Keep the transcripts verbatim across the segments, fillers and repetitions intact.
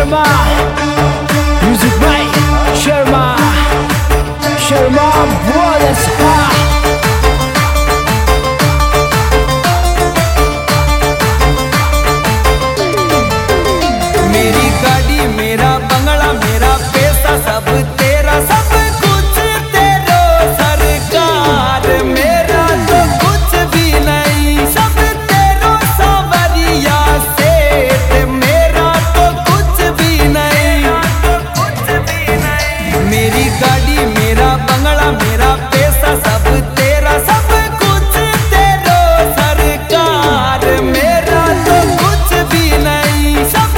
Sharma music by Sharma Sharma brothers. मेरी गाड़ी मेरा बंगला मेरा पैसा सब तेरा, सब कुछ तेरो सरकार, मेरा तो कुछ भी नहीं, सब तेरो सावरिया सेठ, मेरा तो कुछ भी नहीं। मेरी गाड़ी मेरा बंगला मेरा पैसा सब तेरा, सब कुछ तेरो सरकार, मेरा तो कुछ भी नहीं, सब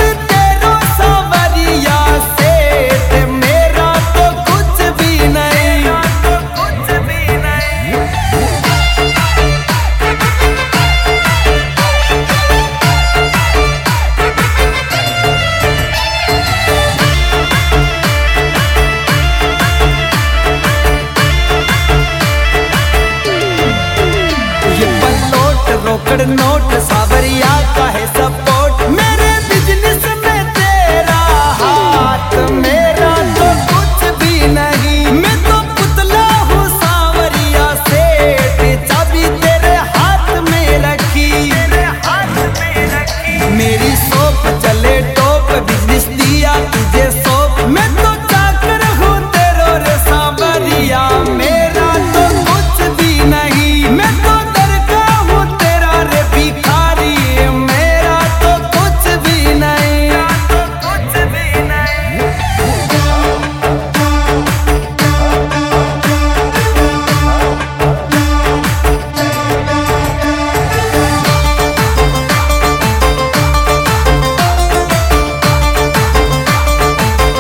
रोकड़ नोट सावरिया का है सपोर्ट, मेरे बिजनेस में तेरा हाथ, मेरा तो कुछ भी नहीं, मैं तो पुतला हूँ सावरिया सेठ, चाबी तेरे हाथ में रखी, तेरे हाथ में रखी। मेरी शॉप चले टॉप, बिजनेस दिया तुझे सौंप, मैं तो चाकर हूँ तेरो रे सावरिया, मेरा तो कुछ भी नहीं, मैं तो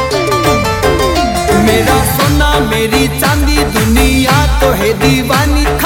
मेरा सोना मेरी चांदी दुनिया तो है दीवानी।